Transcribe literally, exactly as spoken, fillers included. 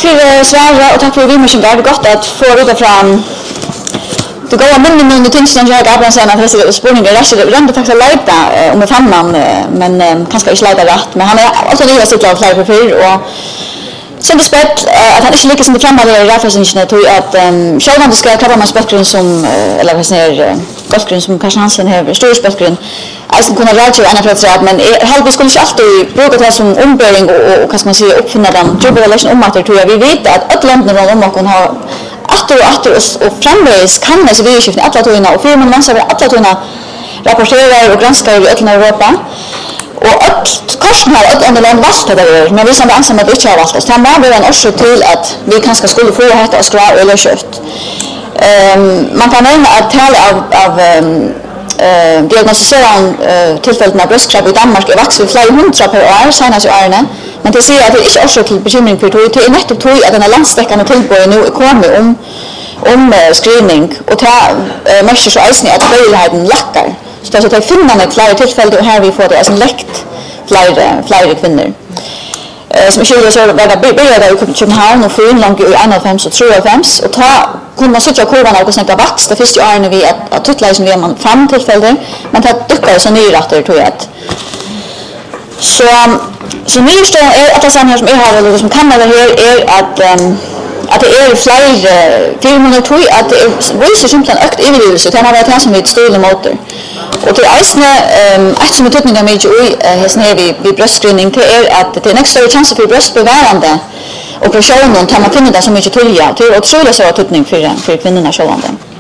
för Sverige och tack för vimmelskingar. Det är gott att få rota fram. Det går men men det tänks när jag gav sen att det spårningen är rätt rent faktiskt lite om med famnan men kanske inte lite rätt men han är alltså det är så klart för för och sen det spett att han inte lyckas med framåt i referensen till att själva det ska klara man spektrum som eller vad säger spektrum som kanske Hansen har stor spektrum alltså kunna röra sig annat för att men halva skulle inte alltid bruka det som ombering och vad ska man säga uppfinna den job relation om att tror jag vi vet att alla länderna runt om kan ha åter och åter och framvägs kan det så vi skifta alla tonerna och för man massor av alla tonerna rapporterar och granskar i hela Europa och att kostnader att under land vast det är men vi som är ensamma det inte har vast så man behöver en orsak till att vi kanske skulle få detta och skra eller kött ehm man kan nämna att tal av av eh diagnostiserade uh, tillfällen av bröstkräft i Danmark är vuxit flera hundra per år senast i åren. Men det ser att det inte är orsak till bekymring för det är nettopp tog att den här landstäckande tillbörden nu kommer om om uh, screening och ta uh, människor så ägstning att möjligheten lackar. Så det är så att finna ett flera tillfällen och här vi får det alltså läckt flera, flera kvinnor. Uh, som är tjugo så var det började i Köpenhamn och få in långt i fem och tre och fem och ta kunde man sitta kurvan och snacka vax det första året vi att att tutläsen vi man fram tillfällen men det dyker så nya rätter tror jag. Så så nysta är att det som jag har eller som kan vara här är att um, att det är fler filmer tror jag att det visar simpelt ökt överlevelse det har varit som ett stål motor. Och det är snä ehm att som tutningar med ju häsn här vi vi bröstscreening det är att det är en extra chans för bröstbevarande operationen kan man finna det så mycket tydligare. Det är otroligt så att tutning för för kvinnorna själva.